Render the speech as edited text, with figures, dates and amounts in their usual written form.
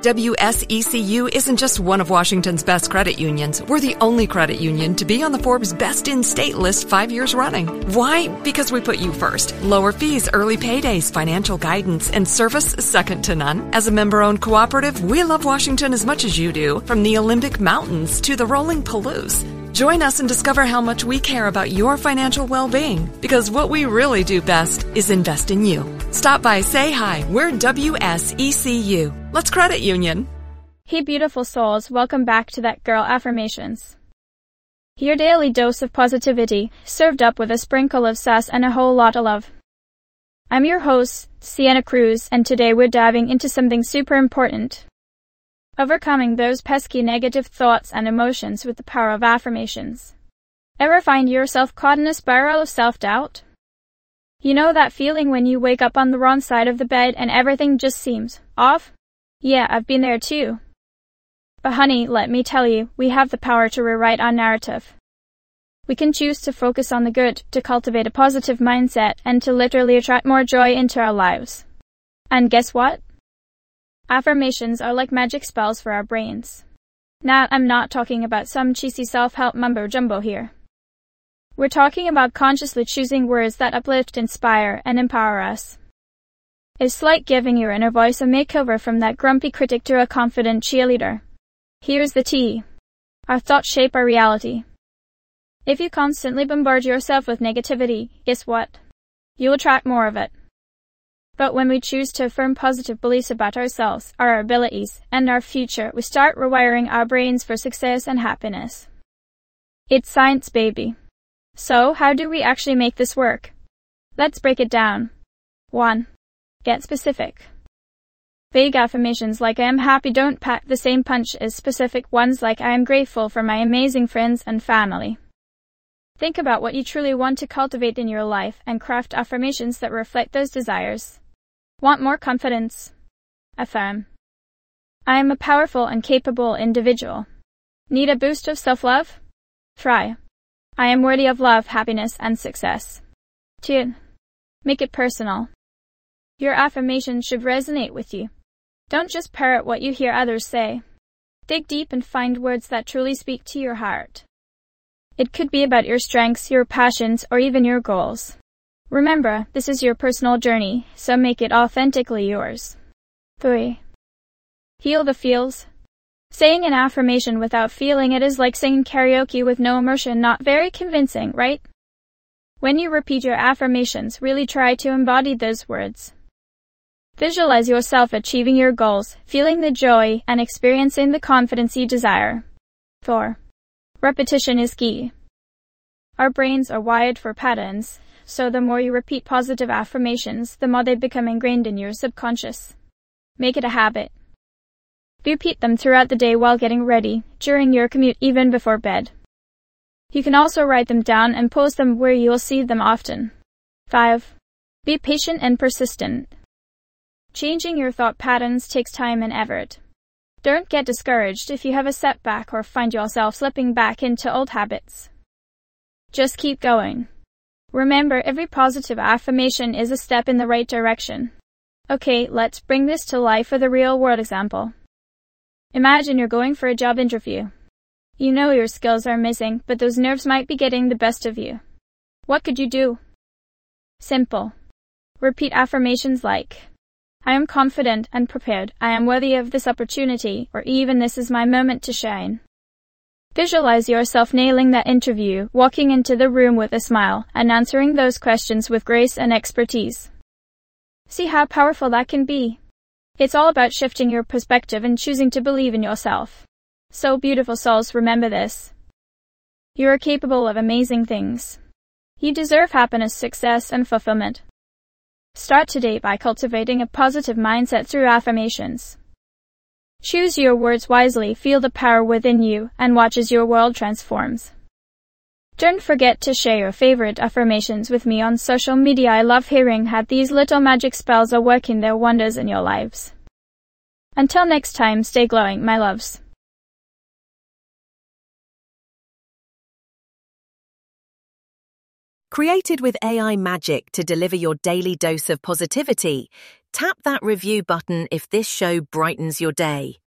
WSECU isn't just one of Washington's best credit unions. We're the only credit union to be on the Forbes Best in State list 5 years running. Why? Because we put you first. Lower fees, early paydays, financial guidance, and service second to none. As a member-owned cooperative, we love Washington as much as you do, from the Olympic Mountains to the rolling Palouse. Join us and discover how much we care about your financial well-being, because what we really do best is invest in you. Stop by, say hi. We're WSECU. Let's credit union. Hey beautiful souls, welcome back to That Girl Affirmations. Your daily dose of positivity, served up with a sprinkle of sass and a whole lot of love. I'm your host, Sienna Cruz, and today we're diving into something super important. Overcoming those pesky negative thoughts and emotions with the power of affirmations. Ever find yourself caught in a spiral of self-doubt? You know that feeling when you wake up on the wrong side of the bed and everything just seems off? Yeah, I've been there too. But honey, let me tell you, we have the power to rewrite our narrative. We can choose to focus on the good, to cultivate a positive mindset, and to literally attract more joy into our lives. And guess what? Affirmations are like magic spells for our brains. Now, I'm not talking about some cheesy self-help mumbo-jumbo here. We're talking about consciously choosing words that uplift, inspire, and empower us. It's like giving your inner voice a makeover from that grumpy critic to a confident cheerleader. Here's the tea. Our thoughts shape our reality. If you constantly bombard yourself with negativity, guess what? You'll attract more of it. But when we choose to affirm positive beliefs about ourselves, our abilities, and our future, we start rewiring our brains for success and happiness. It's science, baby. So, how do we actually make this work? Let's break it down. 1. Get specific. Vague affirmations like I am happy don't pack the same punch as specific ones like I am grateful for my amazing friends and family. Think about what you truly want to cultivate in your life and craft affirmations that reflect those desires. Want more confidence? Affirm. I am a powerful and capable individual. Need a boost of self-love? Try. I am worthy of love, happiness, and success. 2. Make it personal. Your affirmation should resonate with you. Don't just parrot what you hear others say. Dig deep and find words that truly speak to your heart. It could be about your strengths, your passions, or even your goals. Remember, this is your personal journey, so make it authentically yours. 3. Heal the feels. Saying an affirmation without feeling it is like singing karaoke with no emotion, not very convincing, right? When you repeat your affirmations, really try to embody those words. Visualize yourself achieving your goals, feeling the joy, and experiencing the confidence you desire. 4. Repetition is key. Our brains are wired for patterns, so the more you repeat positive affirmations, the more they become ingrained in your subconscious. Make it a habit. Repeat them throughout the day while getting ready, during your commute, even before bed. You can also write them down and post them where you'll see them often. 5. Be patient and persistent. Changing your thought patterns takes time and effort. Don't get discouraged if you have a setback or find yourself slipping back into old habits. Just keep going. Remember, every positive affirmation is a step in the right direction. Okay, let's bring this to life with a real-world example. Imagine you're going for a job interview. You know your skills are missing, but those nerves might be getting the best of you. What could you do? Simple. Repeat affirmations like, I am confident and prepared, I am worthy of this opportunity, or even this is my moment to shine. Visualize yourself nailing that interview, walking into the room with a smile, and answering those questions with grace and expertise. See how powerful that can be? It's all about shifting your perspective and choosing to believe in yourself. So beautiful souls, remember this. You are capable of amazing things. You deserve happiness, success, and fulfillment. Start today by cultivating a positive mindset through affirmations. Choose your words wisely, feel the power within you, and watch as your world transforms. Don't forget to share your favorite affirmations with me on social media. I love hearing how these little magic spells are working their wonders in your lives. Until next time, stay glowing, my loves. Created with AI magic to deliver your daily dose of positivity, Tap that review button if this show brightens your day.